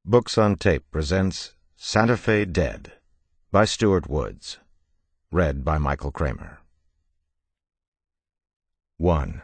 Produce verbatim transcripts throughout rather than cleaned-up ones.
Books on Tape presents Santa Fe Dead by Stuart Woods. Read by Michael Kramer. one.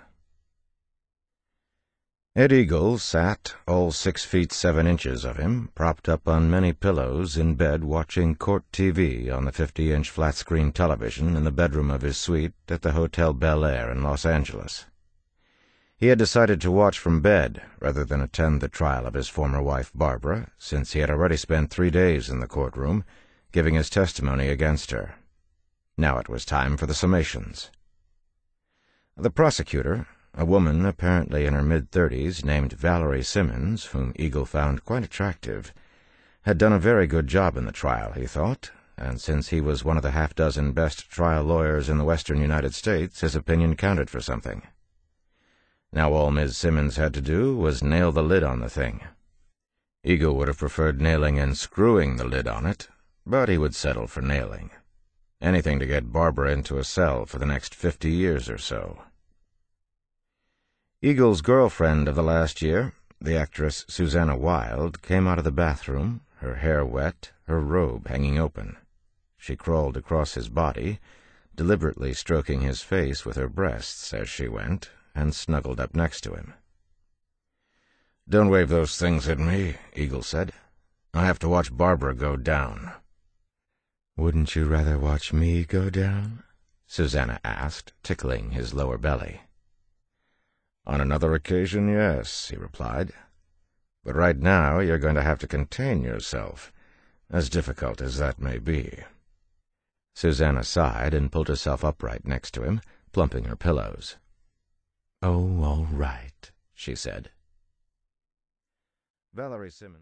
Ed Eagle sat, all six feet seven inches of him, propped up on many pillows in bed watching court T V on the fifty-inch flat-screen television in the bedroom of his suite at the Hotel Bel Air in Los Angeles. He had decided to watch from bed rather than attend the trial of his former wife Barbara, since he had already spent three days in the courtroom, giving his testimony against her. Now it was time for the summations. The prosecutor, a woman apparently in her mid-thirties named Valerie Simmons, whom Eagle found quite attractive, had done a very good job in the trial, he thought, and since he was one of the half-dozen best trial lawyers in the western United States, his opinion counted for something. Now all Miz Simmons had to do was nail the lid on the thing. Eagle would have preferred nailing and screwing the lid on it, but he would settle for nailing. Anything to get Barbara into a cell for the next fifty years or so. Eagle's girlfriend of the last year, the actress Susanna Wilde, came out of the bathroom, her hair wet, her robe hanging open. She crawled across his body, deliberately stroking his face with her breasts as she went, and snuggled up next to him. "Don't wave those things at me," Eagle said. "I have to watch Barbara go down." "Wouldn't you rather watch me go down?" Susanna asked, tickling his lower belly. "On another occasion, yes," he replied. "But right now you're going to have to contain yourself, as difficult as that may be." Susanna sighed and pulled herself upright next to him, plumping her pillows. "Oh, all right," she said. Valerie Simmons